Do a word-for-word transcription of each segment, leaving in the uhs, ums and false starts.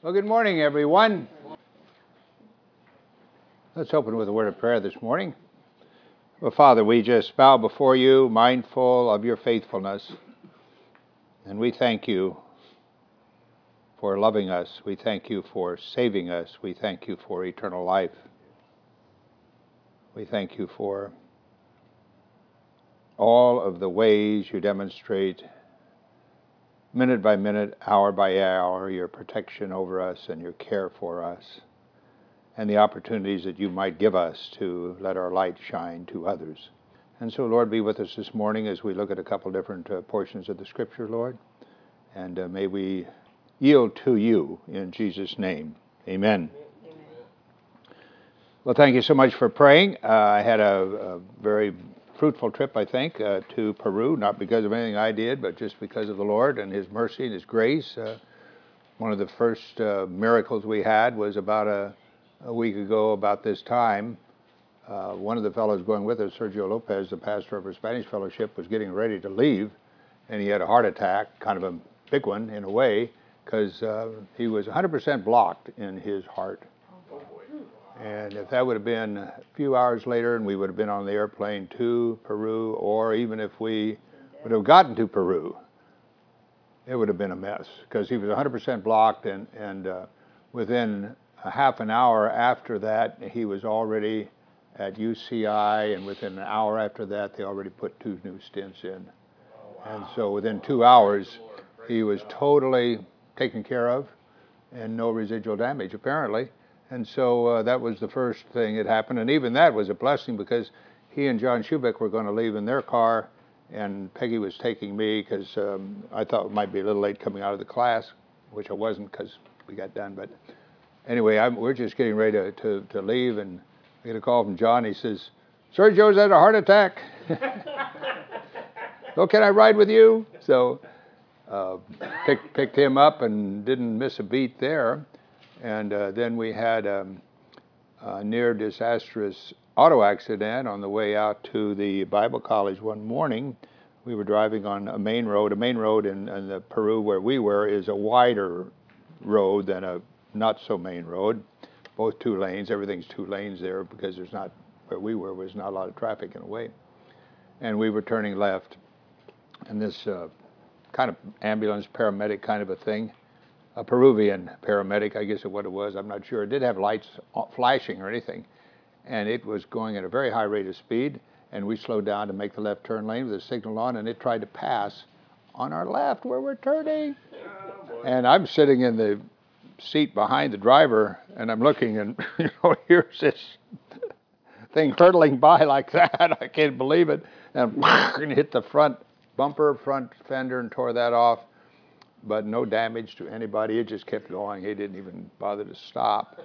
Well, good morning, everyone. Let's open with a word of prayer this morning. Well, Father, we just bow before you, mindful of your faithfulness. And we thank you for loving us. We thank you for saving us. We thank you for eternal life. We thank you for all of the ways you demonstrate minute by minute, hour by hour, your protection over us and your care for us, and the opportunities that you might give us to let our light shine to others. And so, Lord, be with us this morning as we look at a couple different uh, portions of the Scripture, Lord, and uh, may we yield to you in Jesus' name. Amen. Amen. Well, thank you so much for praying. Uh, I had a, a very fruitful trip, I think, uh, to Peru, not because of anything I did, but just because of the Lord and His mercy and His grace. Uh, one of the first uh, miracles we had was about a, a week ago, about this time. Uh, one of the fellows going with us, Sergio Lopez, the pastor of our Spanish fellowship, was getting ready to leave, and he had a heart attack, kind of a big one in a way, because uh, he was one hundred percent blocked in his heart. And if that would have been a few hours later and we would have been on the airplane to Peru, or even if we would have gotten to Peru, it would have been a mess, because he was one hundred percent blocked, and, and uh, within a half an hour after that, he was already at U C I, and within an hour after that, they already put two new stents in. And so within two hours, he was totally taken care of and no residual damage, apparently. And so uh, that was the first thing that happened. And even that was a blessing, because he and John Schubeck were going to leave in their car, and Peggy was taking me because um, I thought it might be a little late coming out of the class, which I wasn't because we got done. But anyway, I'm, we're just getting ready to, to, to leave, and I get a call from John. He says, Sergio's had a heart attack. So can I ride with you? So uh, pick, picked him up and didn't miss a beat there. And uh, then we had um, a near disastrous auto accident on the way out to the Bible college one morning. We were driving on a main road. A main road in, in the Peru where we were is a wider road than a not so main road. Both two lanes. Everything's two lanes there, because there's not, where we were, was not a lot of traffic in a way. And we were turning left. And this uh, kind of ambulance paramedic kind of a thing, a Peruvian paramedic, I guess is what it was, I'm not sure. It did have lights flashing or anything, and it was going at a very high rate of speed, and we slowed down to make the left turn lane with the signal on, and it tried to pass on our left where we're turning. Oh, and I'm sitting in the seat behind the driver, and I'm looking, and you know, here's this thing hurtling by like that. I can't believe it. And hit the front bumper, front fender, and tore that off. But no damage to anybody. It just kept going. He didn't even bother to stop.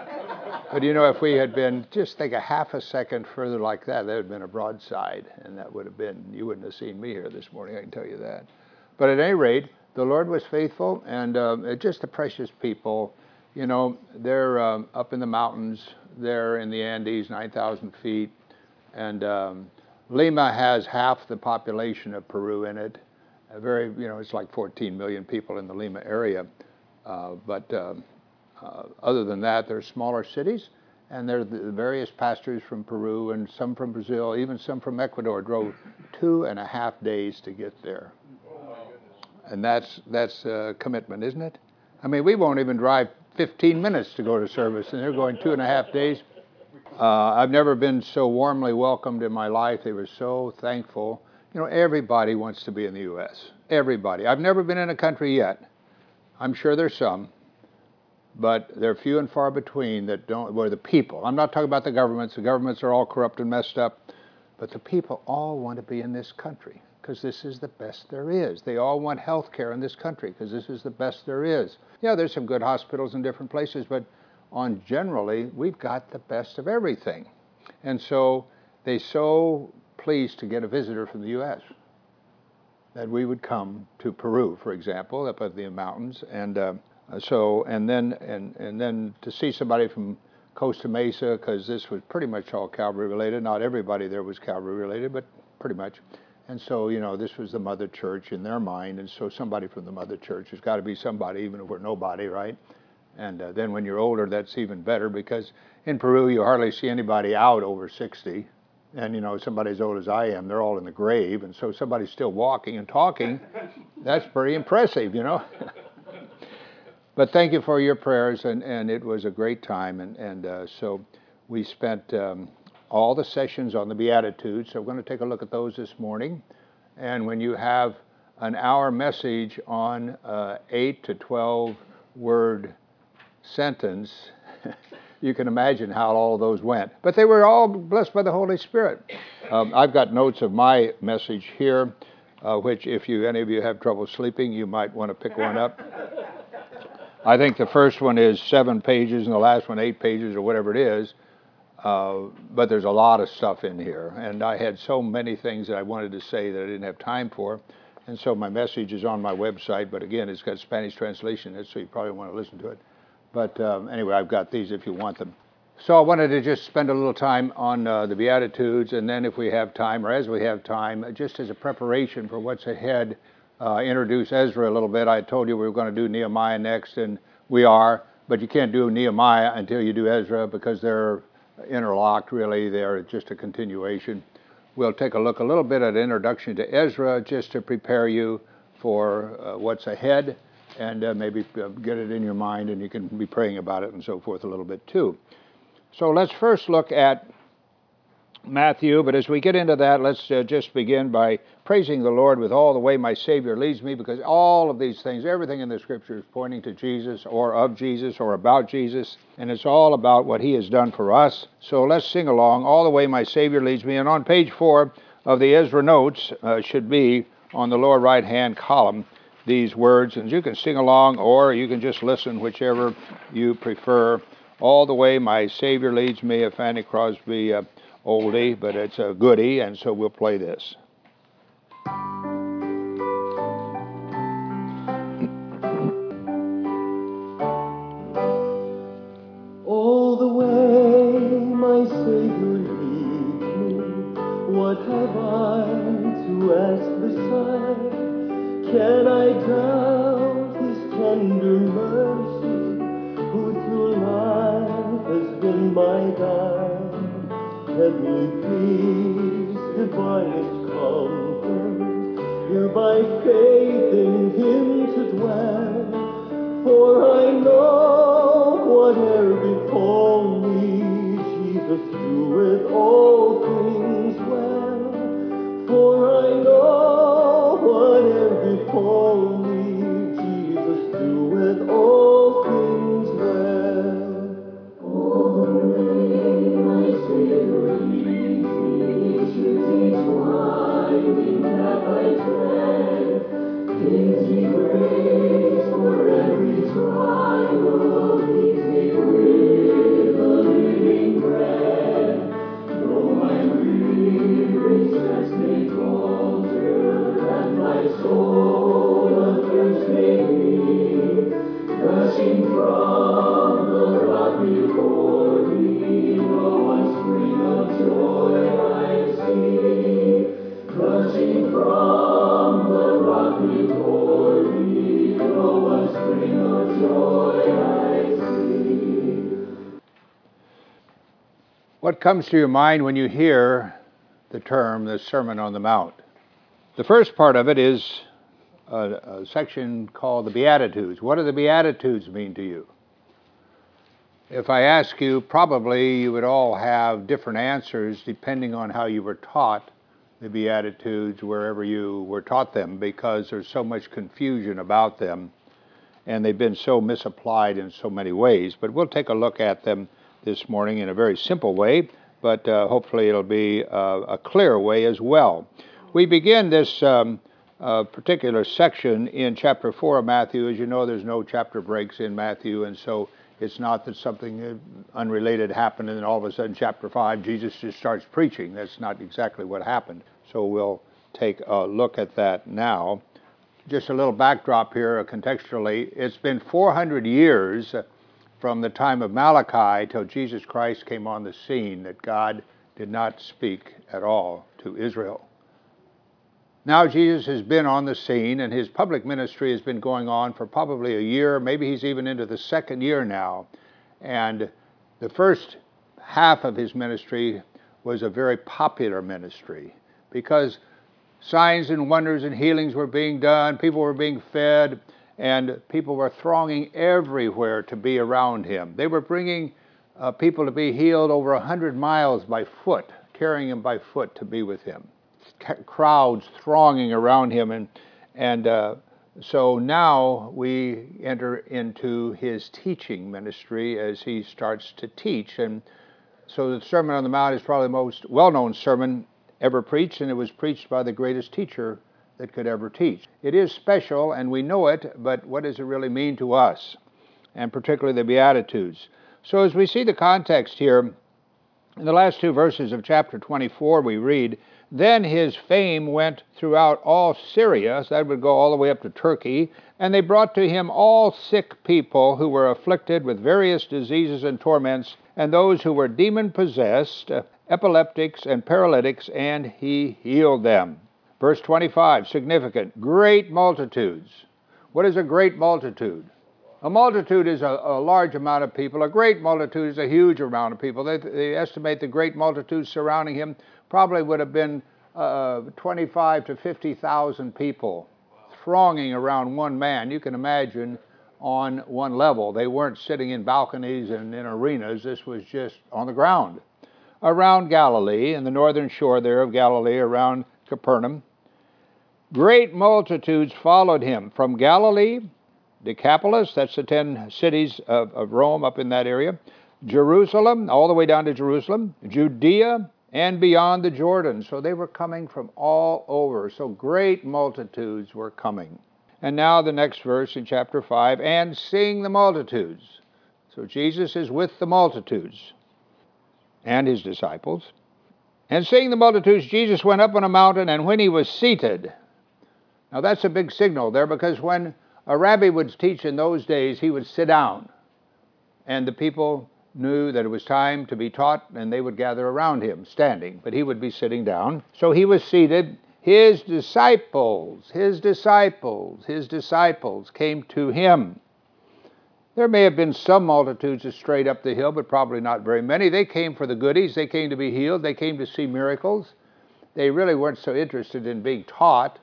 But you know, if we had been, just think a half a second further like that, that would have been a broadside, and that would have been, you wouldn't have seen me here this morning, I can tell you that. But at any rate, the Lord was faithful, and um, just the precious people. You know, they're um, up in the mountains, they're in the Andes, nine thousand feet, and um, Lima has half the population of Peru in it. A very, you know, it's like fourteen million people in the Lima area. Uh, but um, uh, other than that, there's smaller cities, and there are the various pastors from Peru and some from Brazil, even some from Ecuador, drove two and a half days to get there. Oh, my goodness. And that's that's a commitment, isn't it? I mean, we won't even drive fifteen minutes to go to service, and they're going two and a half days. Uh, I've never been so warmly welcomed in my life. They were so thankful. You know, everybody wants to be in the U S Everybody. I've never been in a country yet. I'm sure there's some, but they're few and far between that don't, where the people, I'm not talking about the governments. The governments are all corrupt and messed up, but the people all want to be in this country because this is the best there is. They all want health care in this country because this is the best there is. Yeah, there's some good hospitals in different places, but on generally, we've got the best of everything. And so they so pleased to get a visitor from the U S that we would come to Peru, for example, up at the mountains, and uh, so and then and and then to see somebody from Costa Mesa, because this was pretty much all Calvary related. Not everybody there was Calvary related, but pretty much. And so, you know, this was the mother church in their mind, and so somebody from the mother church has got to be somebody, even if we're nobody, right? And uh, then when you're older, that's even better, because in Peru you hardly see anybody out over sixty. And you know, somebody as old as I am, they're all in the grave, and so somebody's still walking and talking. That's pretty impressive, you know. But thank you for your prayers, and, and it was a great time. And, and uh, so we spent um, all the sessions on the Beatitudes, so we're going to take a look at those this morning. And when you have an hour message on uh, eight to twelve word sentence, you can imagine how all of those went. But they were all blessed by the Holy Spirit. Um, I've got notes of my message here, uh, which if you any of you have trouble sleeping, you might want to pick one up. I think the first one is seven pages and the last one eight pages or whatever it is. Uh, but there's a lot of stuff in here. And I had so many things that I wanted to say that I didn't have time for. And so my message is on my website. But again, it's got Spanish translation in it, so you probably want to listen to it. But um, anyway, I've got these if you want them. So I wanted to just spend a little time on uh, the Beatitudes. And then if we have time, or as we have time, just as a preparation for what's ahead, Uh, introduce Ezra a little bit. I told you we were going to do Nehemiah next, and we are, but you can't do Nehemiah until you do Ezra, because they're interlocked, really. They're just a continuation. We'll take a look a little bit at an introduction to Ezra, just to prepare you for uh, what's ahead, and uh, maybe uh, get it in your mind, and you can be praying about it and so forth a little bit too. So let's first look at Matthew, but as we get into that, let's uh, just begin by praising the Lord with all the way my Savior leads me, because all of these things, everything in the Scripture is pointing to Jesus, or of Jesus, or about Jesus, and it's all about what He has done for us. So let's sing along, All the Way My Savior Leads Me. And on page four of the Ezra notes uh, should be on the lower right-hand column these words, and you can sing along, or you can just listen, whichever you prefer. All the Way My Savior Leads Me, a Fanny Crosby uh, oldie, but it's a goodie, and so we'll play this. All the way my Savior leads me, what have I to ask beside? Can I doubt His tender mercy, who through life has been my guide? Heavenly peace, divinest comfort, here by faith in Him to dwell. For I know whate'er befall me, Jesus doeth all things well. For I know whate'er befall me, Jesus doeth all things well. All the way my Savior leads me, truths each winding path I tread. Gives me grace for every trial, feeds me with the living bread. Though my weary steps may falter, and my soul athirst may be, gushing from the rock before me, no one spring of joy I see. Gushing from the rock before me, no one spring of joy I see. What comes to your mind when you hear the term, the Sermon on the Mount? The first part of it is a, a section called the Beatitudes. What do the Beatitudes mean to you? If I ask you, probably you would all have different answers depending on how you were taught the Beatitudes wherever you were taught them, because there's so much confusion about them, and they've been so misapplied in so many ways. But we'll take a look at them this morning in a very simple way, but uh, hopefully it'll be uh, a clear way as well. We begin this um, uh, particular section in chapter four of Matthew. As you know, there's no chapter breaks in Matthew, and so it's not that something unrelated happened and then all of a sudden chapter five, Jesus just starts preaching. That's not exactly what happened. So we'll take a look at that now. Just a little backdrop here contextually. It's been four hundred years from the time of Malachi till Jesus Christ came on the scene that God did not speak at all to Israel. Now Jesus has been on the scene, and his public ministry has been going on for probably a year. Maybe he's even into the second year now. And the first half of his ministry was a very popular ministry because signs and wonders and healings were being done, people were being fed, and people were thronging everywhere to be around him. They were bringing uh, people to be healed over a hundred miles by foot, carrying him by foot to be with him. Crowds thronging around him, and and uh, so now we enter into his teaching ministry as he starts to teach. And so the Sermon on the Mount is probably the most well-known sermon ever preached, and it was preached by the greatest teacher that could ever teach. It is special, and we know it, but what does it really mean to us, and particularly the Beatitudes? So as we see the context here, in the last two verses of chapter twenty-four we read, "Then his fame went throughout all Syria," so that would go all the way up to Turkey, "and they brought to him all sick people who were afflicted with various diseases and torments, and those who were demon-possessed, epileptics and paralytics, and he healed them." Verse twenty-five, significant, great multitudes. What is a great multitude? A multitude is a, a large amount of people. A great multitude is a huge amount of people. They, they estimate the great multitude surrounding him probably would have been uh, twenty-five to fifty thousand people thronging around one man. You can imagine on one level. They weren't sitting in balconies and in arenas. This was just on the ground. Around Galilee, in the northern shore there of Galilee, around Capernaum, great multitudes followed him from Galilee, Decapolis, that's the ten cities of, of Rome up in that area, Jerusalem, all the way down to Jerusalem, Judea, and beyond the Jordan. So they were coming from all over. So great multitudes were coming. And now the next verse in chapter five, "and seeing the multitudes." So Jesus is with the multitudes and his disciples. "And seeing the multitudes, Jesus went up on a mountain, and when he was seated." Now that's a big signal there, because when a rabbi would teach in those days, he would sit down, and the people knew that it was time to be taught, and they would gather around him, standing, but he would be sitting down. So he was seated. His disciples, his disciples, his disciples came to him. There may have been some multitudes that strayed up the hill, but probably not very many. They came for the goodies. They came to be healed. They came to see miracles. They really weren't so interested in being taught,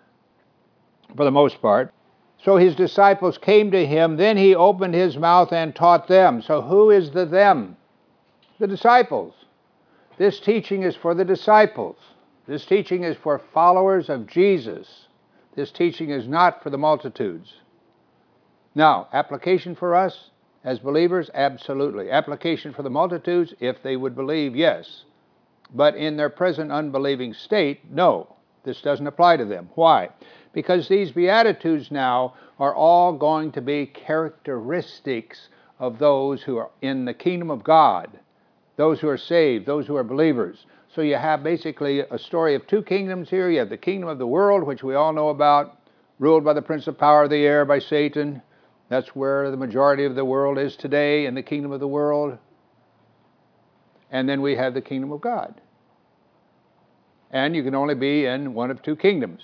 for the most part. So his disciples came to him, then he opened his mouth and taught them. So who is the them? The disciples. This teaching is for the disciples. This teaching is for followers of Jesus. This teaching is not for the multitudes. Now, application for us as believers? Absolutely. Application for the multitudes, if they would believe, yes. But in their present unbelieving state, no. This doesn't apply to them. Why? Because these Beatitudes now are all going to be characteristics of those who are in the kingdom of God, those who are saved, those who are believers. So you have basically a story of two kingdoms here. You have the kingdom of the world, which we all know about, ruled by the prince of power of the air, by Satan. That's where the majority of the world is today, in the kingdom of the world. And then we have the kingdom of God. And you can only be in one of two kingdoms.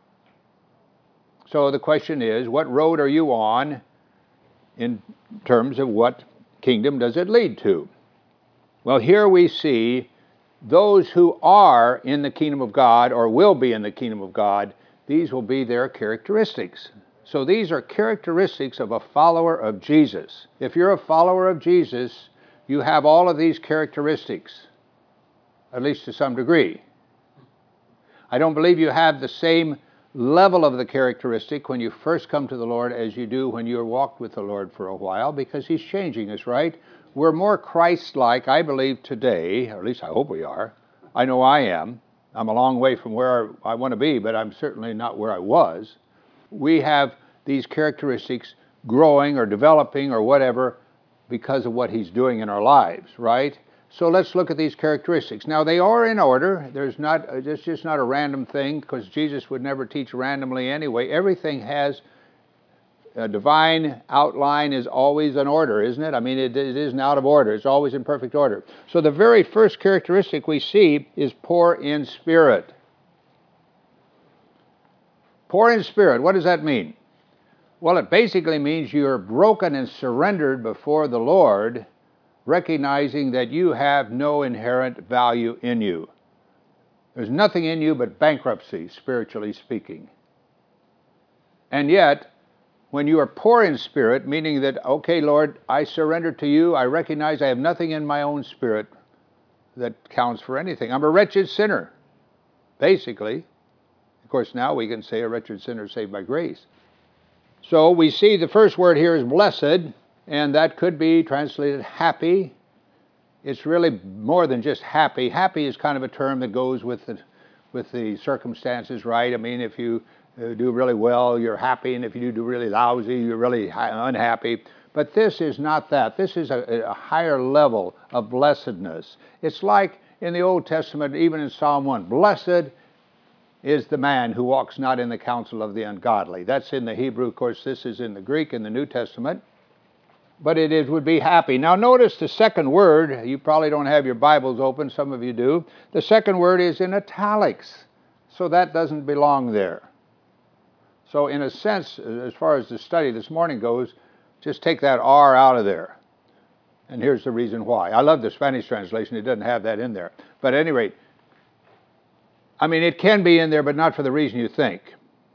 So the question is, what road are you on in terms of what kingdom does it lead to? Well, here we see those who are in the kingdom of God or will be in the kingdom of God, these will be their characteristics. So these are characteristics of a follower of Jesus. If you're a follower of Jesus, you have all of these characteristics, at least to some degree. I don't believe you have the same level of the characteristic when you first come to the Lord as you do when you're walked with the Lord for a while, because he's changing us, right? We're more Christ-like, I believe, today, or at least I hope we are. I know I am. I'm a long way from where I want to be, but I'm certainly not where I was. We have these characteristics growing or developing or whatever because of what he's doing in our lives, right? So let's look at these characteristics. Now, they are in order. There's not, it's just not a random thing, because Jesus would never teach randomly anyway. Everything has a divine outline, is always in order, isn't it? I mean, it, it isn't out of order. It's always in perfect order. So the very first characteristic we see is poor in spirit. Poor in spirit, what does that mean? Well, it basically means you're broken and surrendered before the Lord, recognizing that you have no inherent value in you. There's nothing in you but bankruptcy, spiritually speaking. And yet, when you are poor in spirit, meaning that, okay, Lord, I surrender to you, I recognize I have nothing in my own spirit that counts for anything. I'm a wretched sinner, basically. Of course, now we can say a wretched sinner saved by grace. So we see the first word here is blessed, and that could be translated happy. It's really more than just happy. Happy is kind of a term that goes with the, with the circumstances, right? I mean, if you uh, do really well, you're happy, and if you do really lousy, you're really unhappy. But this is not that. This is a, a higher level of blessedness. It's like in the Old Testament, even in Psalm one, blessed is the man who walks not in the counsel of the ungodly. That's in the Hebrew. Of course, this is in the Greek in the New Testament. But it is, would be happy. Now notice the second word. You probably don't have your Bibles open. Some of you do. The second word is in italics. So that doesn't belong there. So in a sense, as far as the study this morning goes, just take that R out of there. And here's the reason why. I love the Spanish translation. It doesn't have that in there. But at any rate, I mean, it can be in there, but not for the reason you think.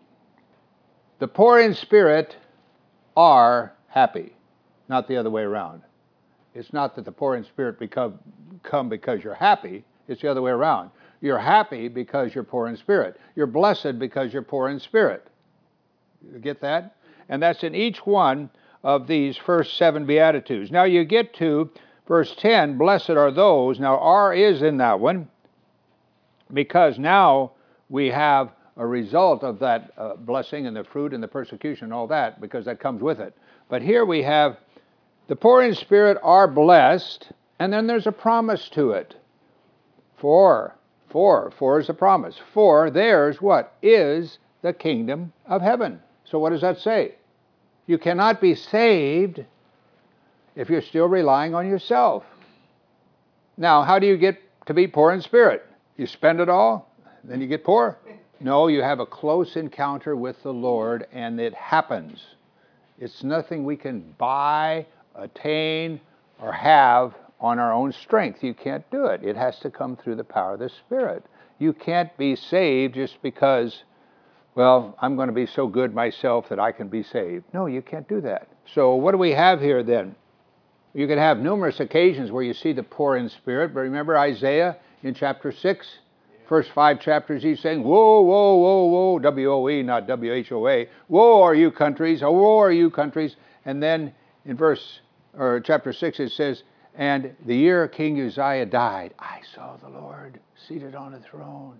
The poor in spirit are happy, not the other way around. It's not that the poor in spirit become, come because you're happy. It's the other way around. You're happy because you're poor in spirit. You're blessed because you're poor in spirit. You get that? And that's in each one of these first seven Beatitudes. Now you get to verse ten, blessed are those. Now R is in that one, because now we have a result of that uh, blessing and the fruit and the persecution and all that, because that comes with it. But here we have the poor in spirit are blessed, and then there's a promise to it. For, for, for is a promise. For theirs, what? Is the kingdom of heaven. So what does that say? You cannot be saved if you're still relying on yourself. Now, how do you get to be poor in spirit? You spend it all, then you get poor? No, you have a close encounter with the Lord, and it happens. It's nothing we can buy, attain, or have on our own strength. You can't do it. It has to come through the power of the Spirit. You can't be saved just because, well, I'm going to be so good myself that I can be saved. No, you can't do that. So what do we have here then? You can have numerous occasions where you see the poor in spirit, but remember Isaiah in chapter six? First five chapters, he's saying, woe, woe, woe, woe, W O E, not W H O A. Woe are you countries, oh, woe are you countries. And then in verse, or chapter six, it says, and the year King Uzziah died, I saw the Lord seated on a throne.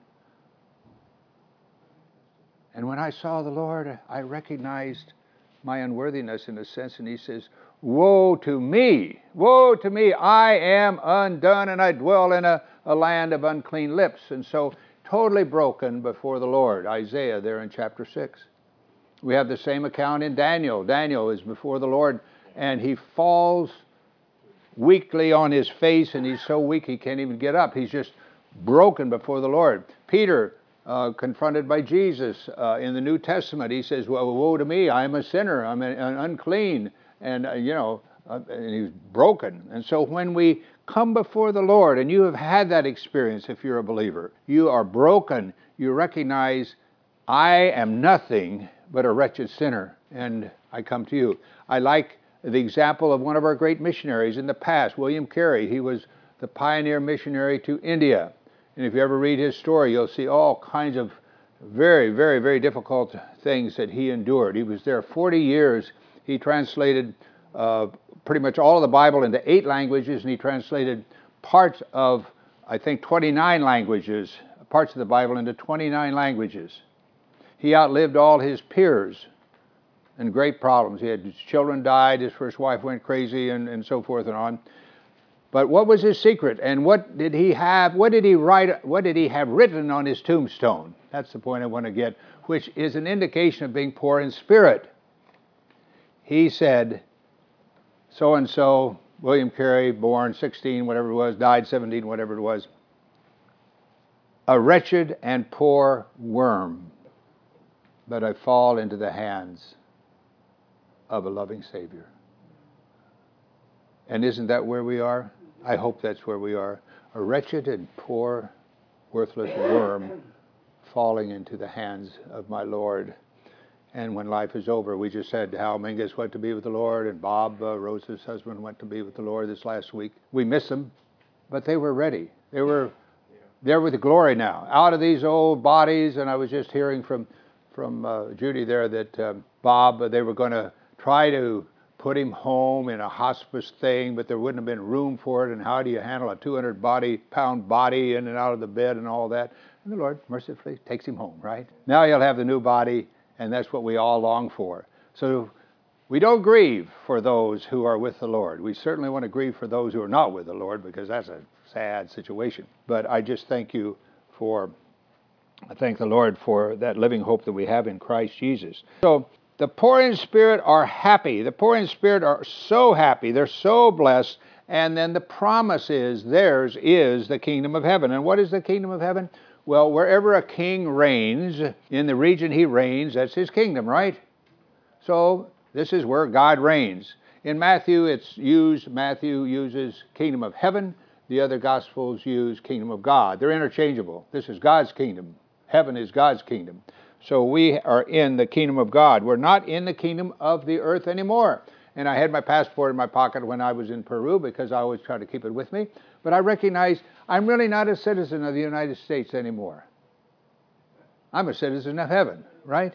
And when I saw the Lord, I recognized my unworthiness in a sense, and he says, woe to me, woe to me, I am undone, and I dwell in a, a land of unclean lips. And so, totally broken before the Lord. Isaiah there in chapter six. We have the same account in Daniel. Daniel is before the Lord, and he falls weakly on his face, and he's so weak he can't even get up. He's just broken before the Lord. Peter, uh, confronted by Jesus uh, in the New Testament, he says, well, woe to me, I am a sinner, I'm an, an unclean. And, uh, you know, uh, and he was broken. And so when we come before the Lord, and you have had that experience if you're a believer, you are broken, you recognize, I am nothing but a wretched sinner, and I come to you. I like the example of one of our great missionaries in the past, William Carey. He was the pioneer missionary to India. And if you ever read his story, you'll see all kinds of very, very, very difficult things that he endured. He was there forty years. He translated uh, pretty much all of the Bible into eight languages, and he translated parts of, I think, twenty-nine languages, parts of the Bible into twenty-nine languages. He outlived all his peers and great problems. He had his children died, his first wife went crazy, and, and so forth and on. But what was his secret? And what did he have, what did he write, what did he have written on his tombstone? That's the point I want to get, which is an indication of being poor in spirit. He said, so-and-so, William Carey, born sixteen, whatever it was, died seventeen, whatever it was, a wretched and poor worm, but I fall into the hands of a loving Savior. And isn't that where we are? I hope that's where we are. A wretched and poor, worthless worm falling into the hands of my Lord. And when life is over, we just said Hal Mingus went to be with the Lord, and Bob, uh, Rose's husband, went to be with the Lord this last week. We miss them, but they were ready. They were there with the glory now, out of these old bodies. And I was just hearing from from uh, Judy there that um, Bob, uh, they were going to try to put him home in a hospice thing, but there wouldn't have been room for it. And how do you handle a two hundred pound body in and out of the bed and all that? And the Lord mercifully takes him home, right? Now he'll have the new body, and that's what we all long for. So we don't grieve for those who are with the Lord. We certainly want to grieve for those who are not with the Lord, because that's a sad situation. But I just thank you for, I thank the Lord for that living hope that we have in Christ Jesus. So the poor in spirit are happy. The poor in spirit are so happy. They're so blessed. And then the promise is theirs is the kingdom of heaven. And what is the kingdom of heaven? Well, wherever a king reigns, in the region he reigns, that's his kingdom, right? So this is where God reigns. In Matthew, it's used, Matthew uses kingdom of heaven. The other Gospels use kingdom of God. They're interchangeable. This is God's kingdom. Heaven is God's kingdom. So we are in the kingdom of God. We're not in the kingdom of the earth anymore. And I had my passport in my pocket when I was in Peru, because I always try to keep it with me. But I recognize I'm really not a citizen of the United States anymore. I'm a citizen of heaven, right?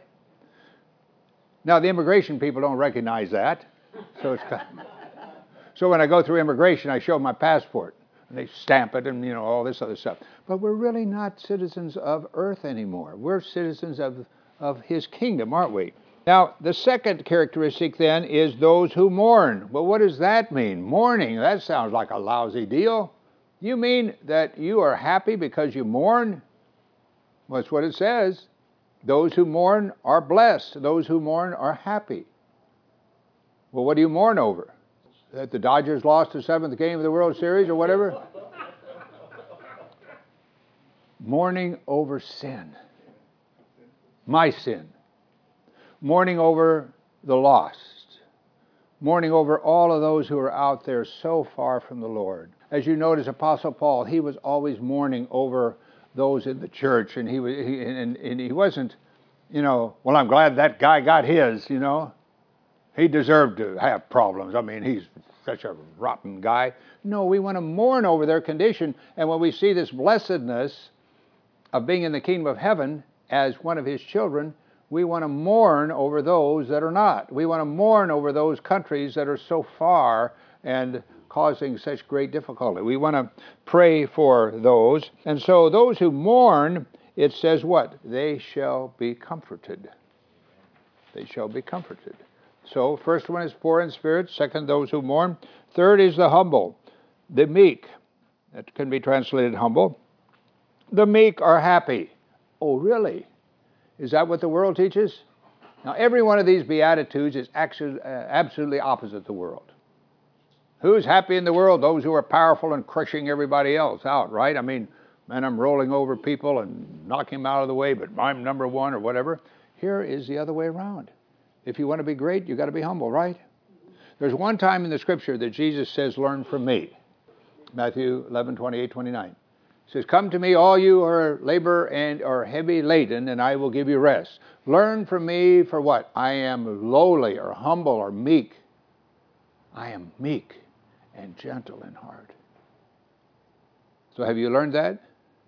Now, the immigration people don't recognize that. So it's so when I go through immigration, I show my passport. And they stamp it and, you know, all this other stuff. But we're really not citizens of earth anymore. We're citizens of, of his kingdom, aren't we? Now, the second characteristic then is those who mourn. Well, what does that mean? Mourning, that sounds like a lousy deal. You mean that you are happy because you mourn? Well, that's what it says. Those who mourn are blessed. Those who mourn are happy. Well, what do you mourn over? That the Dodgers lost the seventh game of the World Series or whatever? Mourning over sin. My sin. Mourning over the lost. Mourning over all of those who are out there so far from the Lord. As you notice, Apostle Paul, he was always mourning over those in the church, and he was, he, and, and he wasn't, you know, well, I'm glad that guy got his, you know. He deserved to have problems. I mean, he's such a rotten guy. No, we want to mourn over their condition, and when we see this blessedness of being in the kingdom of heaven as one of his children, we want to mourn over those that are not. We want to mourn over those countries that are so far and causing such great difficulty. We want to pray for those. And so those who mourn, it says what? They shall be comforted. They shall be comforted. So first one is poor in spirit. Second, those who mourn. Third is the humble, the meek. That can be translated humble. The meek are happy. Oh, really? Is that what the world teaches? Now, every one of these Beatitudes is actually, uh, absolutely opposite the world. Who's happy in the world? Those who are powerful and crushing everybody else out, right? I mean, man, I'm rolling over people and knocking them out of the way, but I'm number one or whatever. Here is the other way around. If you want to be great, you've got to be humble, right? There's one time in the Scripture that Jesus says, learn from me. Matthew eleven, twenty-eight, twenty-nine. He says, come to me, all you who are labor and are heavy laden, and I will give you rest. Learn from me for what? I am lowly or humble or meek. I am meek and gentle in heart. So have you learned that?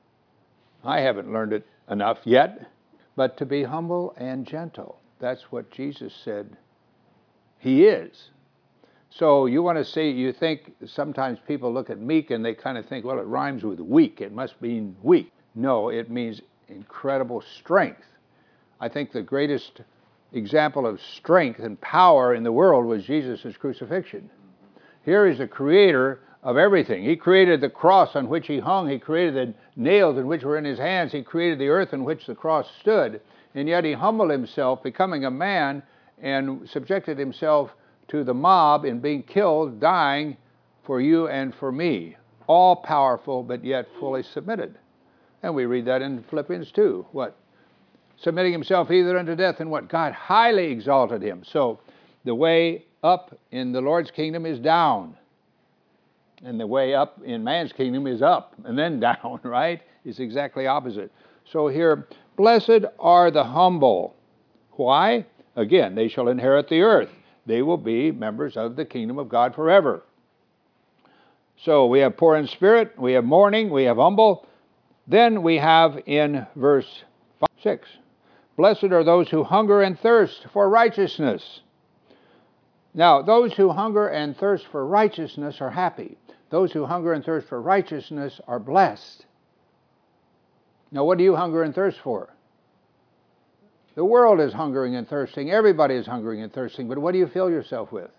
I haven't learned it enough yet. But to be humble and gentle, that's what Jesus said he is. So you want to say, you think sometimes people look at meek and they kind of think, well, it rhymes with weak. It must mean weak. No, it means incredible strength. I think the greatest example of strength and power in the world was Jesus' crucifixion. Here is the creator of everything. He created the cross on which he hung. He created the nails in which were in his hands. He created the earth in which the cross stood. And yet he humbled himself, becoming a man, and subjected himself to the mob in being killed, dying for you and for me. All powerful, but yet fully submitted. And we read that in Philippians two. What? submitting himself either unto death, and what? God highly exalted him. So the way up in the Lord's kingdom is down. And the way up in man's kingdom is up and then down, right? It's exactly opposite. So here, blessed are the humble. Why? Again, they shall inherit the earth. They will be members of the kingdom of God forever. So we have poor in spirit, we have mourning, we have humble. Then we have in verse five, six, blessed are those who hunger and thirst for righteousness. Now, those who hunger and thirst for righteousness are happy. Those who hunger and thirst for righteousness are blessed. Now, what do you hunger and thirst for? The world is hungering and thirsting. Everybody is hungering and thirsting. But what do you fill yourself with?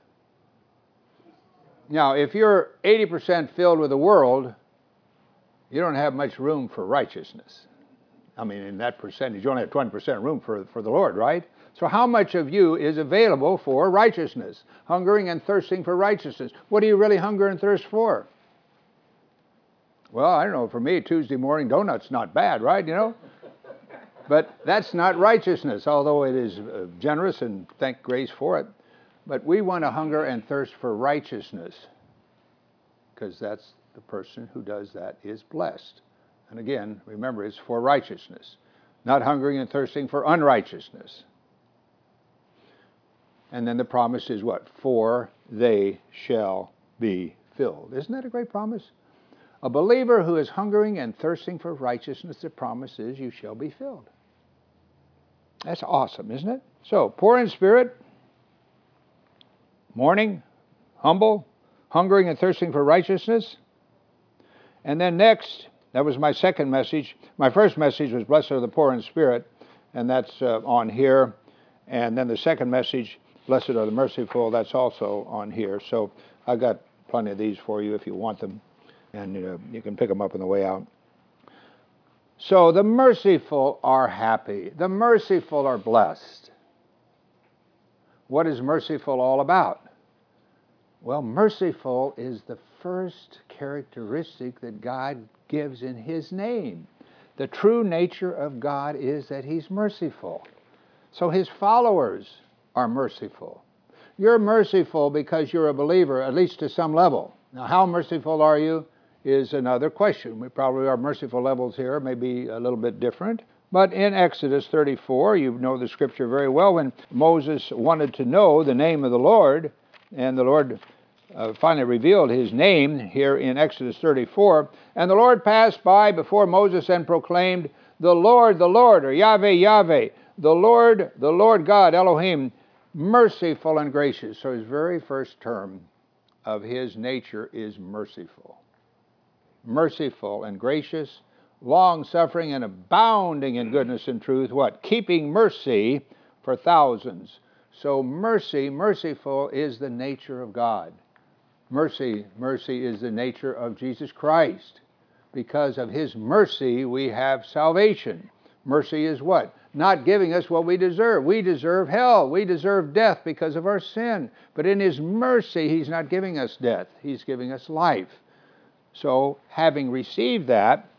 Now, if you're eighty percent filled with the world, you don't have much room for righteousness. I mean, in that percentage, you only have twenty percent room for, for the Lord, right? So how much of you is available for righteousness? Hungering and thirsting for righteousness. What do you really hunger and thirst for? Well, I don't know. For me, Tuesday morning donuts not bad, right? You know? But that's not righteousness, although it is uh, generous, and thank grace for it. But we want to hunger and thirst for righteousness, because that's the person who does that is blessed. And again, remember, it's for righteousness, not hungering and thirsting for unrighteousness. And then the promise is what? For they shall be filled. Isn't that a great promise? A believer who is hungering and thirsting for righteousness, the promise is you shall be filled. That's awesome, isn't it? So, poor in spirit, mourning, humble, hungering and thirsting for righteousness. And then next, that was my second message. My first message was blessed are the poor in spirit, and that's uh, on here. And then the second message, blessed are the merciful, that's also on here. So I've got plenty of these for you if you want them, and you know, you can pick them up on the way out. So the merciful are happy. The merciful are blessed. What is merciful all about? Well, merciful is the first characteristic that God gives in His name. The true nature of God is that He's merciful. So His followers are merciful. You're merciful because you're a believer, at least to some level. Now, how merciful are you is another question. We probably our merciful levels here may be a little bit different. But in Exodus thirty-four, you know the scripture very well, when Moses wanted to know the name of the Lord, and the Lord uh, finally revealed His name here in Exodus thirty-four, and the Lord passed by before Moses and proclaimed, the Lord, the Lord, or Yahweh, Yahweh, the Lord, the Lord God, Elohim, merciful and gracious. So His very first term of His nature is merciful. Merciful and gracious, long-suffering and abounding in goodness and truth, what? Keeping mercy for thousands. So mercy, merciful, is the nature of God. Mercy, mercy is the nature of Jesus Christ. Because of His mercy, we have salvation. Mercy is what? Not giving us what we deserve. We deserve hell. We deserve death because of our sin. But in His mercy, He's not giving us death. He's giving us life. So, having received that,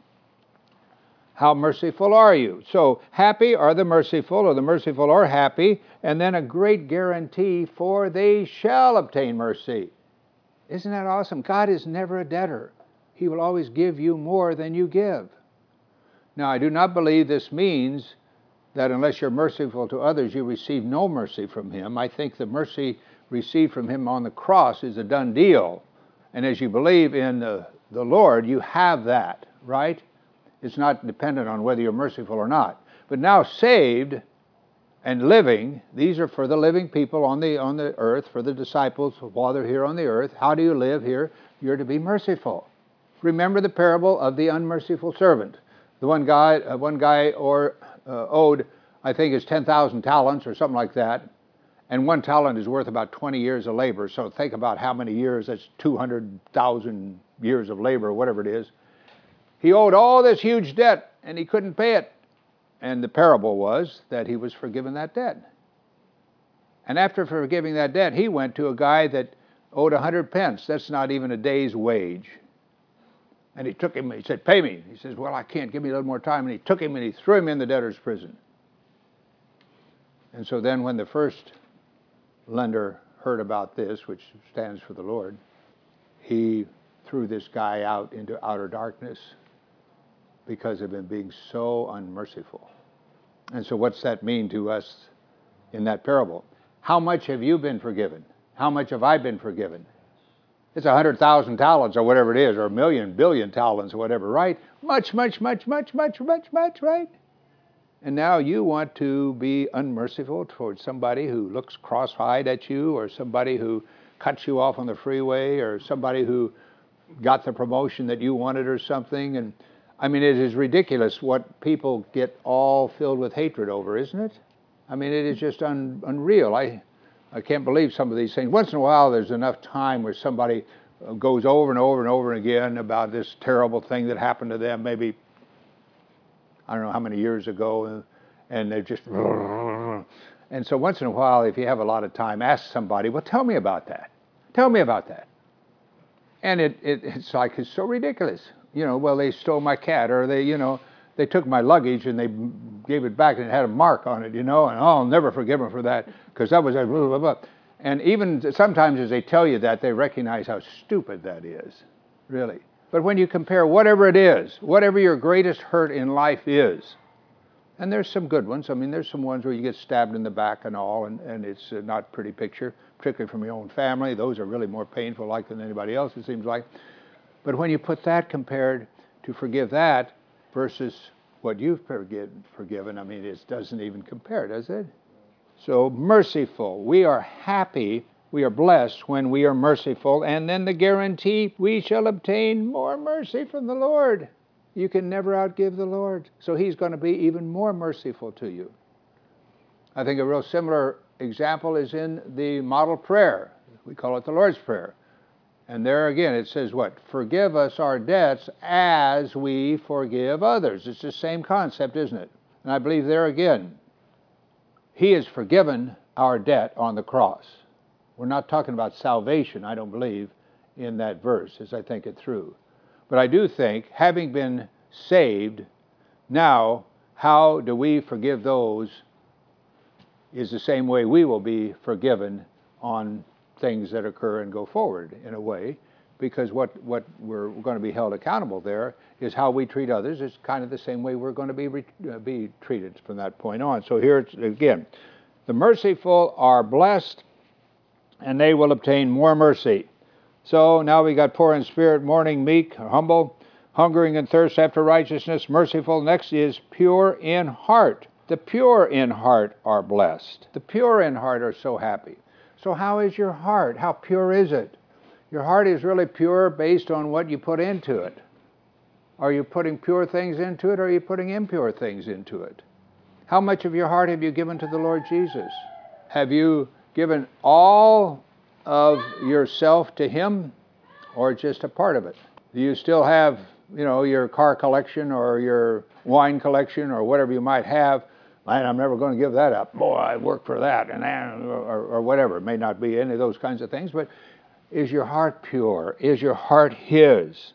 how merciful are you? So, happy are the merciful, or the merciful are happy, and then a great guarantee, for they shall obtain mercy. Isn't that awesome? God is never a debtor. He will always give you more than you give. Now, I do not believe this means that unless you're merciful to others, you receive no mercy from Him. I think the mercy received from Him on the cross is a done deal. And as you believe in the, the Lord, you have that, right? It's not dependent on whether you're merciful or not. But now saved and living, these are for the living people on the on the earth, for the disciples while they're here on the earth. How do you live here? You're to be merciful. Remember the parable of the unmerciful servant. The one guy, uh, one guy or uh, owed, I think, is ten thousand talents or something like that. And one talent is worth about twenty years of labor. So think about how many years, that's two hundred thousand years of labor, or whatever it is. He owed all this huge debt, and he couldn't pay it. And the parable was that he was forgiven that debt. And after forgiving that debt, he went to a guy that owed a hundred pence. That's not even a day's wage. And he took him, he said, pay me. He says, well, I can't, give me a little more time. And he took him and he threw him in the debtor's prison. And so then when the first lender heard about this, which stands for the Lord, he threw this guy out into outer darkness because of him being so unmerciful. And so what's that mean to us in that parable? How much have you been forgiven? How much have I been forgiven? It's a hundred thousand talents or whatever it is, or a million, billion talents or whatever, right? Much, much, much, much, much, much, much, right? And now you want to be unmerciful towards somebody who looks cross-eyed at you, or somebody who cuts you off on the freeway, or somebody who got the promotion that you wanted or something. And I mean, it is ridiculous what people get all filled with hatred over, isn't it? I mean, it is just un, unreal. I, I can't believe some of these things. Once in a while, there's enough time where somebody goes over and over and over again about this terrible thing that happened to them, maybe, I don't know how many years ago, and they're just... And so once in a while, if you have a lot of time, ask somebody, well, tell me about that. Tell me about that. And it, it it's like, it's so ridiculous. You know, well, they stole my cat, or they, you know, they took my luggage and they gave it back and it had a mark on it, you know, and oh, I'll never forgive them for that, because that was a blah, blah, blah. And even sometimes as they tell you that, they recognize how stupid that is, really. But when you compare whatever it is, whatever your greatest hurt in life is, and there's some good ones. I mean, there's some ones where you get stabbed in the back and all, and, and it's uh, not a pretty picture, particularly from your own family. Those are really more painful like than anybody else, it seems like. But when you put that compared to forgive that versus what you've forgive, forgiven, I mean, it doesn't even compare, does it? So merciful. We are happy, we are blessed when we are merciful, and then the guarantee, we shall obtain more mercy from the Lord. You can never outgive the Lord. So he's going to be even more merciful to you. I think a real similar example is in the model prayer. We call it the Lord's Prayer. And there again it says what? Forgive us our debts as we forgive others. It's the same concept, isn't it? And I believe there again, he has forgiven our debt on the cross. We're not talking about salvation, I don't believe, in that verse as I think it through. But I do think, having been saved, now how do we forgive those is the same way we will be forgiven on things that occur and go forward in a way, because what, what we're going to be held accountable there is how we treat others. It's kind of the same way we're going to be, re, uh, be treated from that point on. So here it's, again, the merciful are blessed, and they will obtain more mercy. So now we got poor in spirit, mourning, meek, humble, hungering and thirst after righteousness, merciful. Next is pure in heart. The pure in heart are blessed. The pure in heart are so happy. So how is your heart? How pure is it? Your heart is really pure based on what you put into it. Are you putting pure things into it, or are you putting impure things into it? How much of your heart have you given to the Lord Jesus? Have you given all of yourself to him, or just a part of it? Do you still have, you know, your car collection or your wine collection or whatever you might have? Man, I'm never going to give that up. Boy, I worked for that, and or, or whatever. It may not be any of those kinds of things, but is your heart pure? Is your heart his?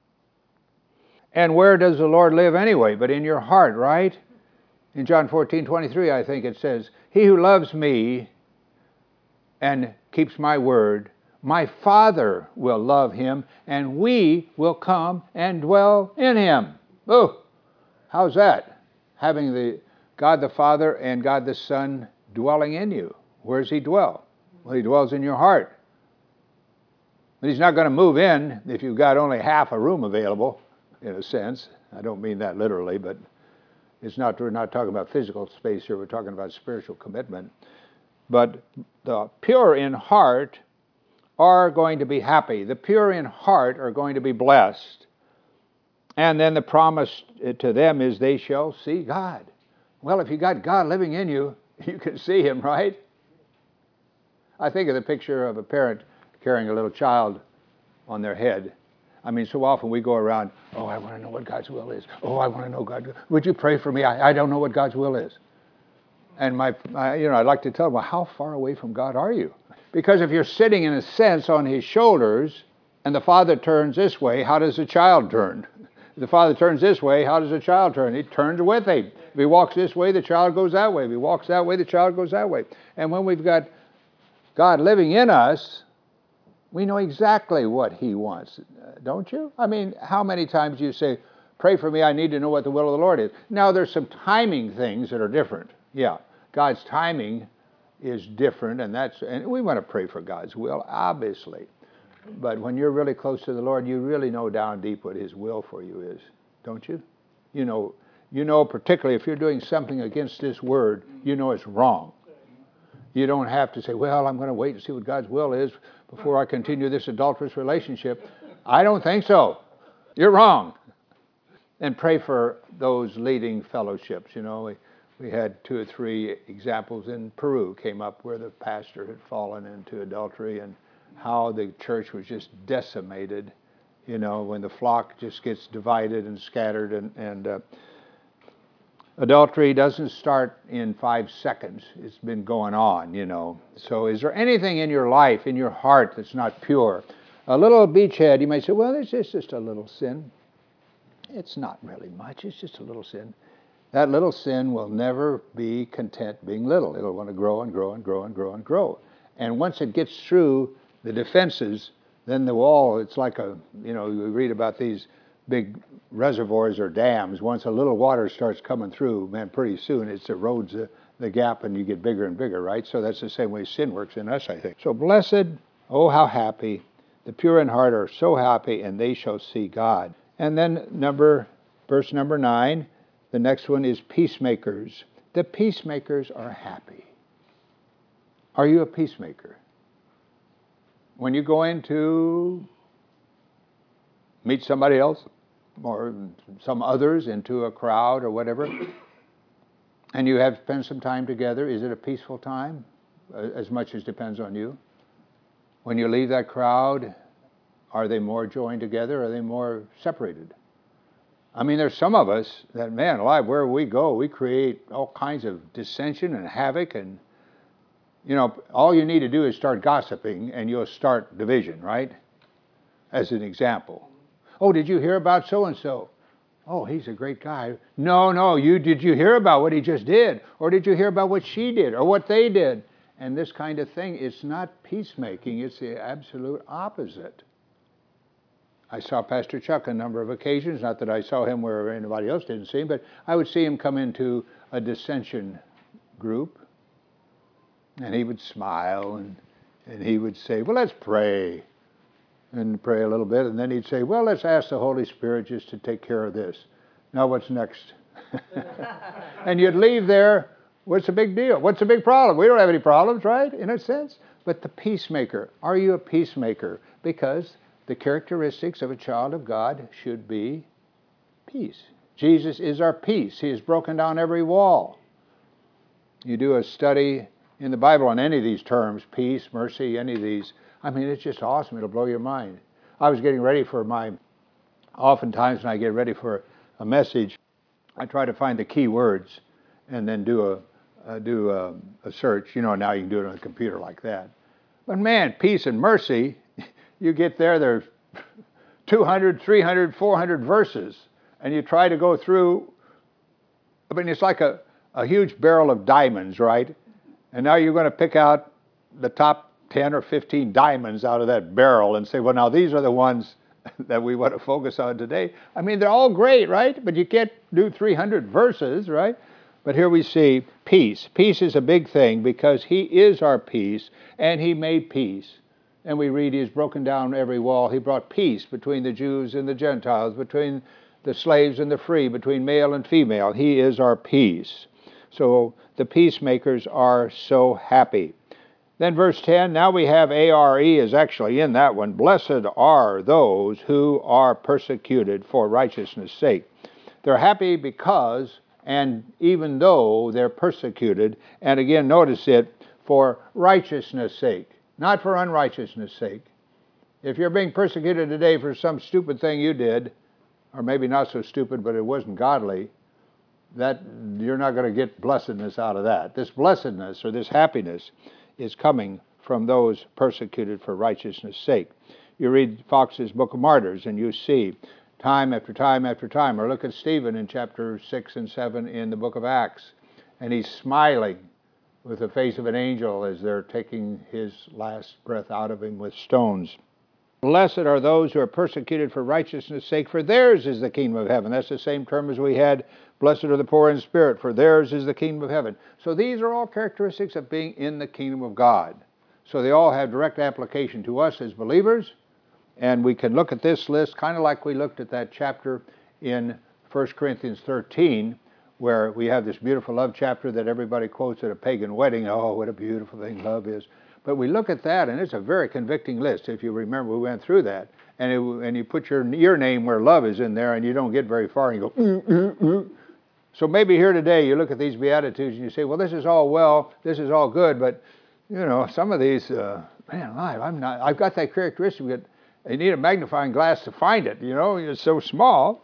And where does the Lord live anyway? But in your heart, right? In John fourteen twenty-three, I think it says, he who loves me and keeps my word, my Father will love him, and we will come and dwell in him. Oh, how's that? Having the God the Father and God the Son dwelling in you. Where does he dwell? Well, he dwells in your heart. But he's not going to move in if you've got only half a room available, in a sense. I don't mean that literally, but it's not, we're not talking about physical space here. We're talking about spiritual commitment. But the pure in heart are going to be happy. The pure in heart are going to be blessed. And then the promise to them is they shall see God. Well, if you got God living in you, you can see him, right? I think of the picture of a parent carrying a little child on their head. I mean, so often we go around, oh, I want to know what God's will is. Oh, I want to know God. Would you pray for me? I, I don't know what God's will is. And my, my, you know, I'd like to tell them, well, how far away from God are you? Because if you're sitting in a sense on his shoulders, and the father turns this way, how does the child turn? If the father turns this way, how does the child turn? He turns with him. If he walks this way, the child goes that way. If he walks that way, the child goes that way. And when we've got God living in us, we know exactly what he wants, don't you? I mean, how many times do you say, pray for me, I need to know what the will of the Lord is? Now, there's some timing things that are different. Yeah, God's timing is different, and that's and we want to pray for God's will, obviously. But when you're really close to the Lord, you really know down deep what his will for you is, don't you? You know, you know particularly if you're doing something against this word, you know it's wrong. You don't have to say, well, I'm going to wait and see what God's will is before I continue this adulterous relationship. I don't think so. You're wrong. And pray for those leading fellowships. You know, we, we had two or three examples in Peru came up where the pastor had fallen into adultery and how the church was just decimated, you know, when the flock just gets divided and scattered. And, and uh, adultery doesn't start in five seconds. It's been going on, you know. So is there anything in your life, in your heart, that's not pure? A little beachhead, you may say, well, it's just, just a little sin. It's not really much. It's just a little sin. That little sin will never be content being little. It'll want to grow and grow and grow and grow and grow. And once it gets through the defenses, then the wall, it's like a, you know, we read about these big reservoirs or dams. Once a little water starts coming through, man, pretty soon it erodes the, the gap and you get bigger and bigger, right? So that's the same way sin works in us, I think. So blessed, oh how happy, the pure in heart are so happy, and they shall see God. And then number, verse number nine, the next one is peacemakers. The peacemakers are happy. Are you a peacemaker? When you go in to meet somebody else or some others into a crowd or whatever, and you have spent some time together, is it a peaceful time? As much as depends on you. When you leave that crowd, are they more joined together or are they more separated? I mean, there's some of us that, man, alive, where we go, we create all kinds of dissension and havoc. And, you know, all you need to do is start gossiping and you'll start division, right? As an example. Oh, did you hear about so-and-so? Oh, he's a great guy. No, no, you did you hear about what he just did? Or did you hear about what she did or what they did? And this kind of thing, it's not peacemaking. It's the absolute opposite. I saw Pastor Chuck a number of occasions, not that I saw him where anybody else didn't see him, but I would see him come into a dissension group, and he would smile, and, and he would say, well, let's pray, and pray a little bit, and then he'd say, well, let's ask the Holy Spirit just to take care of this. Now what's next? And you'd leave there, what's the big deal? What's the big problem? We don't have any problems, right, in a sense? But the peacemaker, are you a peacemaker? Because the characteristics of a child of God should be peace. Jesus is our peace. He has broken down every wall. You do a study in the Bible on any of these terms, peace, mercy, any of these. I mean, it's just awesome. It'll blow your mind. I was getting ready for my, oftentimes when I get ready for a message, I try to find the key words and then do a, uh, do a, a search. You know, now you can do it on a computer like that. But man, peace and mercy, you get there, there's two hundred, three hundred, four hundred verses, and you try to go through, I mean, it's like a, a huge barrel of diamonds, right? And now you're going to pick out the top ten or fifteen diamonds out of that barrel and say, well, now these are the ones that we want to focus on today. I mean, they're all great, right? But you can't do three hundred verses, right? But here we see peace. Peace is a big thing because he is our peace, and he made peace. And we read he's broken down every wall. He brought peace between the Jews and the Gentiles, between the slaves and the free, between male and female. He is our peace. So the peacemakers are so happy. Then verse ten, now we have A R E is actually in that one. Blessed are those who are persecuted for righteousness' sake. They're happy because, and even though they're persecuted, and again notice it, for righteousness' sake. Not for unrighteousness' sake. If you're being persecuted today for some stupid thing you did, or maybe not so stupid, but it wasn't godly, that you're not going to get blessedness out of that. This blessedness or this happiness is coming from those persecuted for righteousness' sake. You read Fox's Book of Martyrs, and you see time after time after time. Or look at Stephen in chapter six and seven in the book of Acts. And he's smiling with the face of an angel as they're taking his last breath out of him with stones. Blessed are those who are persecuted for righteousness' sake, for theirs is the kingdom of heaven. That's the same term as we had, blessed are the poor in spirit, for theirs is the kingdom of heaven. So these are all characteristics of being in the kingdom of God. So they all have direct application to us as believers, and we can look at this list kind of like we looked at that chapter in First Corinthians thirteen, where we have this beautiful love chapter that everybody quotes at a pagan wedding. Oh, what a beautiful thing love is. But we look at that, and it's a very convicting list. If you remember, we went through that. And, it, and you put your, your name where love is in there, and you don't get very far, and you go, mm, mm, mm. So maybe here today, you look at these Beatitudes, and you say, well, this is all well, this is all good, but, you know, some of these, uh, man, alive, I'm not, I've got that characteristic that you need a magnifying glass to find it, you know, it's so small.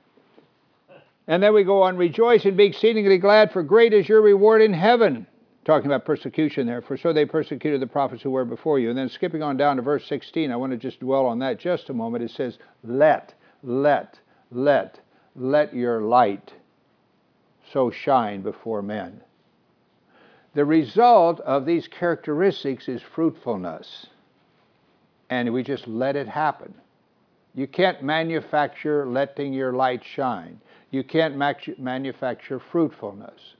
And then we go on, rejoice and be exceedingly glad, for great is your reward in heaven. Talking about persecution there, for so they persecuted the prophets who were before you. And then skipping on down to verse sixteen, I want to just dwell on that just a moment. It says, let, let, let, let your light so shine before men. The result of these characteristics is fruitfulness. And we just let it happen. You can't manufacture letting your light shine. You can't manufacture fruitfulness.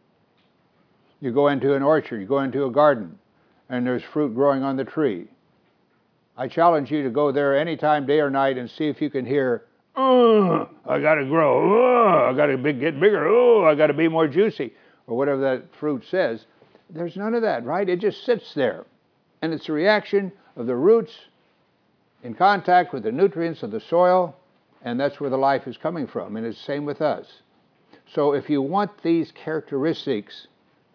You go into an orchard, you go into a garden, and there's fruit growing on the tree. I challenge you to go there anytime, day or night, and see if you can hear, oh, I got to grow, oh, I got to get bigger, oh, I got to be more juicy, or whatever that fruit says. There's none of that, right? It just sits there. And it's a reaction of the roots in contact with the nutrients of the soil, and that's where the life is coming from. And it's the same with us. So if you want these characteristics,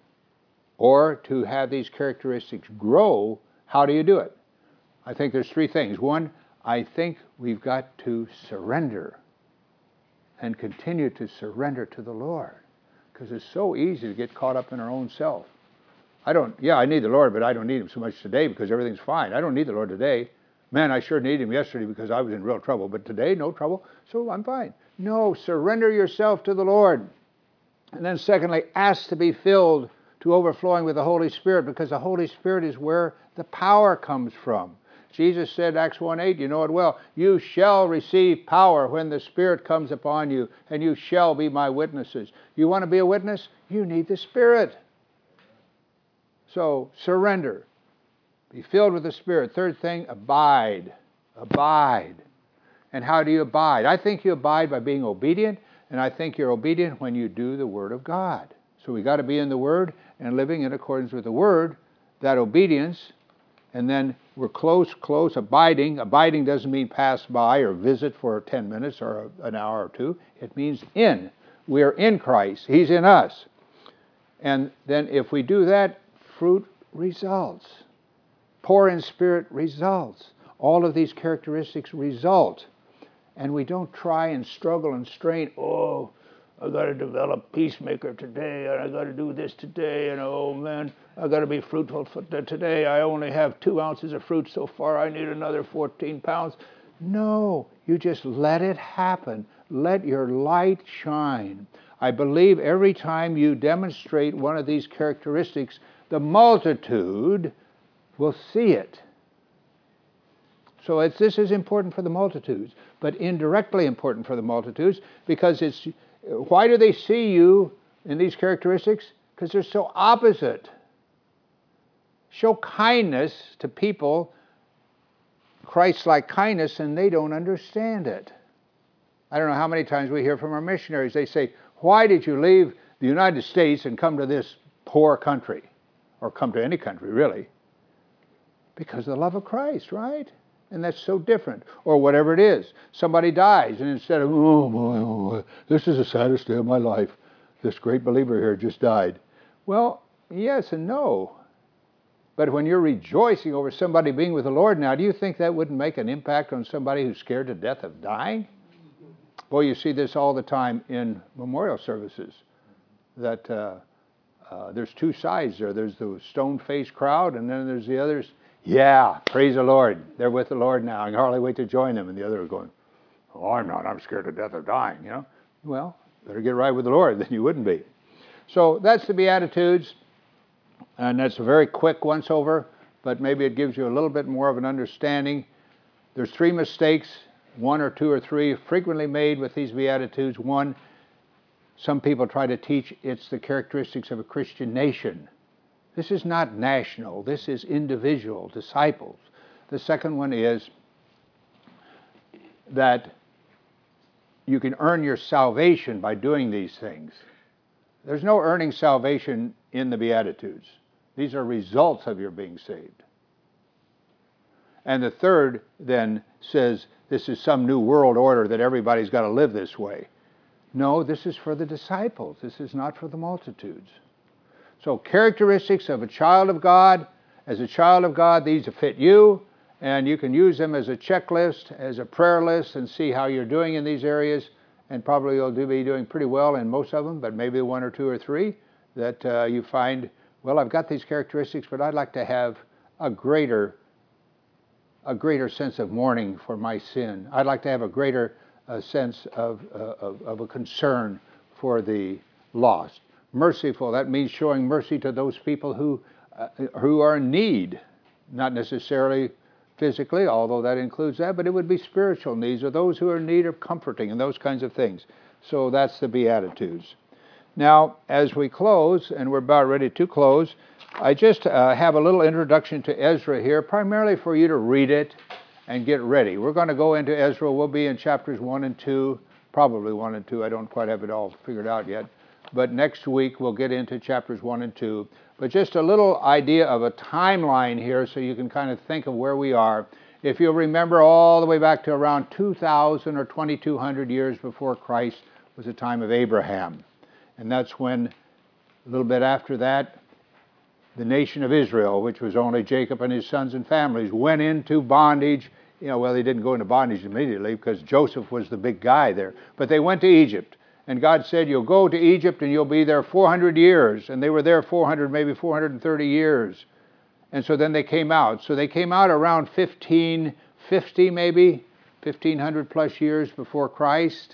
or to have these characteristics grow, how do you do it? I think there's three things. One, I think we've got to surrender and continue to surrender to the Lord, because it's so easy to get caught up in our own self. I don't, yeah, I need the Lord, but I don't need Him so much today because everything's fine. I don't need the Lord today. Man, I sure needed Him yesterday because I was in real trouble, but today, no trouble, so I'm fine. No, surrender yourself to the Lord. And then secondly, ask to be filled to overflowing with the Holy Spirit, because the Holy Spirit is where the power comes from. Jesus said, Acts one eight, you know it well, you shall receive power when the Spirit comes upon you, and you shall be my witnesses. You want to be a witness? You need the Spirit. So, surrender. Be filled with the Spirit. Third thing, abide. Abide. And how do you abide? I think you abide by being obedient, and I think you're obedient when you do the Word of God. So we got to be in the Word and living in accordance with the Word, that obedience, and then we're close, close, abiding. Abiding doesn't mean pass by or visit for ten minutes or an hour or two. It means in. We're in Christ. He's in us. And then if we do that, fruit results. Poor in spirit results. All of these characteristics result. And we don't try and struggle and strain, oh, I got to develop peacemaker today, and I got to do this today, and oh man, I got to be fruitful for today. I only have two ounces of fruit so far. I need another fourteen pounds. No, you just let it happen. Let your light shine. I believe every time you demonstrate one of these characteristics, the multitude will see it. So it's, this is important for the multitudes, but indirectly important for the multitudes, because it's, why do they see you in these characteristics? Because they're so opposite. Show kindness to people, Christ-like kindness, and they don't understand it. I don't know how many times we hear from our missionaries, they say, why did you leave the United States and come to this poor country? Or come to any country, really. Because of the love of Christ, right? And that's so different. Or whatever it is. Somebody dies, and instead of, oh boy, oh boy, this is the saddest day of my life. This great believer here just died. Well, yes and no. But when you're rejoicing over somebody being with the Lord now, do you think that wouldn't make an impact on somebody who's scared to death of dying? Boy, you see this all the time in memorial services. That uh, uh, there's two sides there. There's the stone-faced crowd, and then there's the others. Yeah, praise the Lord. They're with the Lord now. I can hardly wait to join them. And the other are going, Oh, I'm not. I'm scared to death of dying, you know. Well, better get right with the Lord, then you wouldn't be. So that's the Beatitudes, and that's a very quick once over, but maybe it gives you a little bit more of an understanding. There's three mistakes, one or two or three, frequently made with these Beatitudes. One, some people try to teach it's the characteristics of a Christian nation. This is not national. This is individual, disciples. The second one is that you can earn your salvation by doing these things. There's no earning salvation in the Beatitudes. These are results of your being saved. And the third then says this is some new world order that everybody's got to live this way. No, this is for the disciples. This is not for the multitudes. So characteristics of a child of God. As a child of God, these fit you, and you can use them as a checklist, as a prayer list, and see how you're doing in these areas. And probably you'll do, be doing pretty well in most of them, but maybe one or two or three that uh, you find, well, I've got these characteristics, but I'd like to have a greater, a greater sense of mourning for my sin. I'd like to have a greater uh, sense of, uh, of, of a concern for the lost. Merciful, that means showing mercy to those people who, uh, who are in need, not necessarily physically, although that includes that, but it would be spiritual needs, or those who are in need of comforting and those kinds of things. So that's the Beatitudes. Now, as we close, and we're about ready to close, I just uh, have a little introduction to Ezra here, primarily for you to read it and get ready. We're going to go into Ezra. We'll be in chapters one and two, probably one and two. I don't quite have it all figured out yet. But next week we'll get into chapters one and two. But just a little idea of a timeline here so you can kind of think of where we are. If you'll remember, all the way back to around two thousand or twenty-two hundred years before Christ was the time of Abraham. And that's when, a little bit after that, the nation of Israel, which was only Jacob and his sons and families, went into bondage. You know, well, they didn't go into bondage immediately because Joseph was the big guy there. But they went to Egypt. And God said, you'll go to Egypt and you'll be there four hundred years. And they were there four hundred, maybe four hundred thirty years. And so then they came out. So they came out around fifteen fifty, maybe, fifteen hundred plus years before Christ.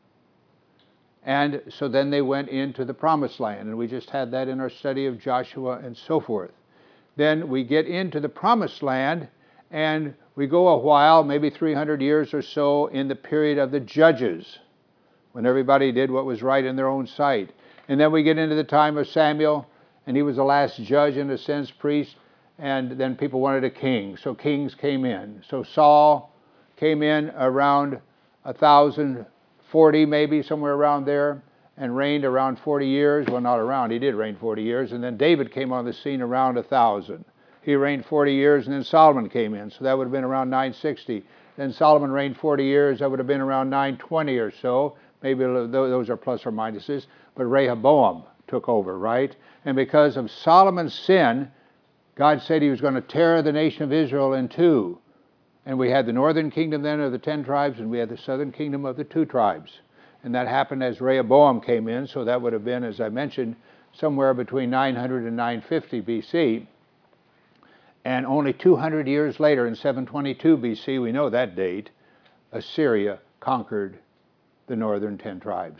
And so then they went into the Promised Land. And we just had that in our study of Joshua and so forth. Then we get into the Promised Land, and we go a while, maybe three hundred years or so, in the period of the Judges, when everybody did what was right in their own sight. And then we get into the time of Samuel, and he was the last judge, in a sense, priest, and then people wanted a king, so kings came in. So Saul came in around one thousand forty, maybe, somewhere around there, and reigned around forty years. Well, not around, he did reign forty years, and then David came on the scene around one thousand. He reigned forty years, and then Solomon came in, so that would have been around nine sixty. Then Solomon reigned forty years, that would have been around nine twenty or so. Maybe those are plus or minuses, but Rehoboam took over, right? And because of Solomon's sin, God said he was going to tear the nation of Israel in two. And we had the northern kingdom then of the ten tribes, and we had the southern kingdom of the two tribes. And that happened as Rehoboam came in, so that would have been, as I mentioned, somewhere between nine hundred and nine fifty B C. And only two hundred years later, in seven twenty-two B C, we know that date, Assyria conquered the northern ten tribes.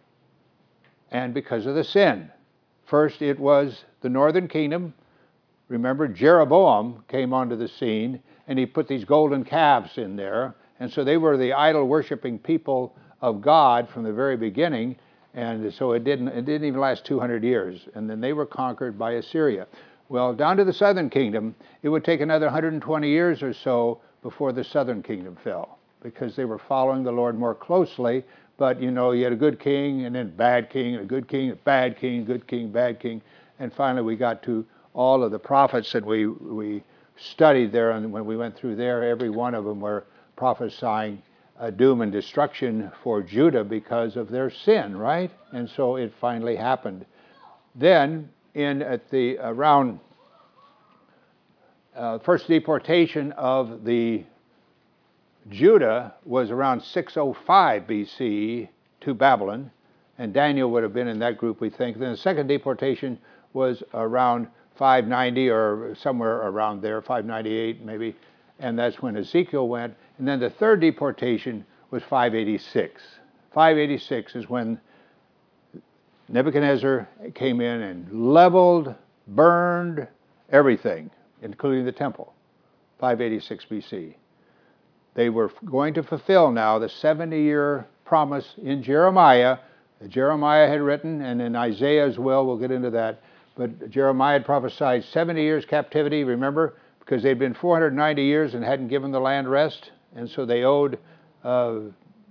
And because of the sin. First it was the northern kingdom. Remember, Jeroboam came onto the scene, and he put these golden calves in there. And so they were the idol-worshiping people of God from the very beginning. And so it didn't, it didn't even last two hundred years. And then they were conquered by Assyria. Well, down to the southern kingdom, it would take another one hundred twenty years or so before the southern kingdom fell, because they were following the Lord more closely. But, you know, you had a good king, and then bad king, and a good king, a bad king, good king, bad king. And finally we got to all of the prophets that we, we studied there, and when we went through there, every one of them were prophesying uh, doom and destruction for Judah because of their sin, right? And so it finally happened. Then, in at the around uh, first deportation of the Judah was around six oh five B C to Babylon, and Daniel would have been in that group, we think. Then the second deportation was around five ninety or somewhere around there, five ninety-eight maybe, and that's when Ezekiel went. And then the third deportation was five eighty-six. five eighty-six is when Nebuchadnezzar came in and leveled, burned everything, including the temple. five eighty-six B C. They were going to fulfill now the seventy-year promise in Jeremiah that Jeremiah had written, and in Isaiah as well. We'll get into that. But Jeremiah had prophesied seventy years captivity, remember, because they'd been four hundred ninety years and hadn't given the land rest, and so they owed uh,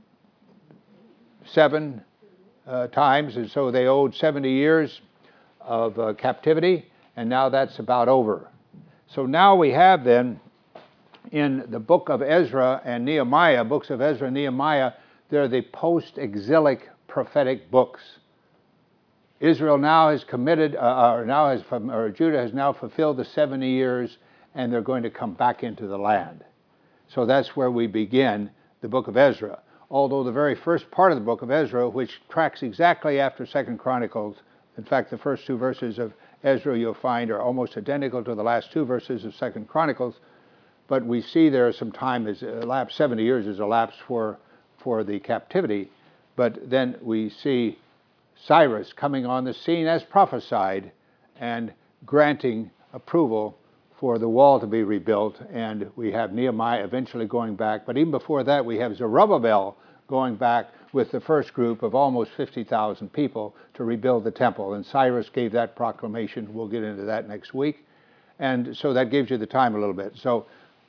seven uh, times, and so they owed seventy years of uh, captivity, and now that's about over. So now we have then, in the book of Ezra and Nehemiah, books of Ezra and Nehemiah, they're the post-exilic prophetic books. Israel now has committed, uh, or now has, or Judah has now fulfilled the seventy years, and they're going to come back into the land. So that's where we begin the book of Ezra. Although the very first part of the book of Ezra, which tracks exactly after Second Chronicles, in fact, the first two verses of Ezra you'll find are almost identical to the last two verses of Second Chronicles, but we see there some time has elapsed, seventy years has elapsed for, for the captivity, but then we see Cyrus coming on the scene as prophesied and granting approval for the wall to be rebuilt, and we have Nehemiah eventually going back. But even before that, we have Zerubbabel going back with the first group of almost fifty thousand people to rebuild the temple, and Cyrus gave that proclamation. We'll get into that next week. And so that gives you the time a little bit. So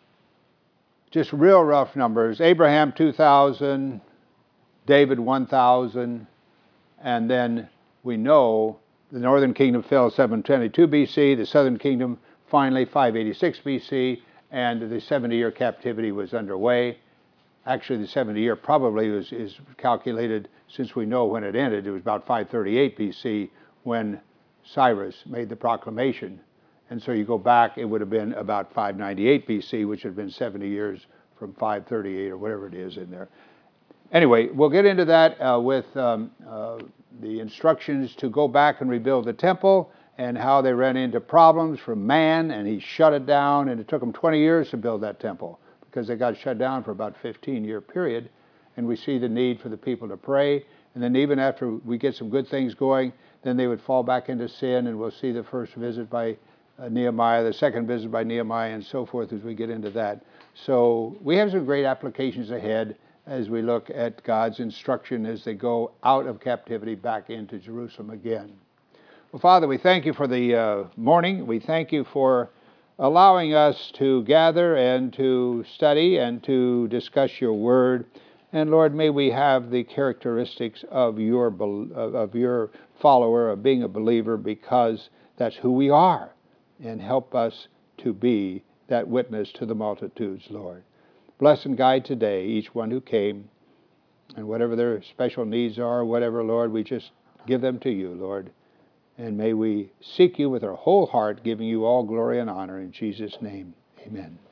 just real rough numbers: Abraham two thousand, David one thousand, and then we know the northern kingdom fell seven twenty-two B C, the southern kingdom finally five eighty-six B C, and the seventy-year captivity was underway. Actually, the seventy-year probably was, is calculated, since we know when it ended. It was about five thirty-eight B C when Cyrus made the proclamation. And so you go back, it would have been about five ninety-eight B C, which would have been seventy years from five thirty-eight or whatever it is in there. Anyway, we'll get into that uh, with um, uh, the instructions to go back and rebuild the temple, and how they ran into problems from man, and he shut it down, and it took them twenty years to build that temple, because they got shut down for about a fifteen-year period, and we see the need for the people to pray, and then even after we get some good things going, then they would fall back into sin, and we'll see the first visit by uh, Nehemiah, the second visit by Nehemiah, and so forth as we get into that. So we have some great applications ahead as we look at God's instruction as they go out of captivity back into Jerusalem again. Well, Father, we thank you for the uh, morning. We thank you for allowing us to gather and to study and to discuss your word. And Lord, may we have the characteristics of your of your follower, of being a believer, because that's who we are. And help us to be that witness to the multitudes, Lord. Bless and guide today each one who came, and whatever their special needs are, whatever, Lord, we just give them to you, Lord. And may we seek you with our whole heart, giving you all glory and honor in Jesus' name. Amen.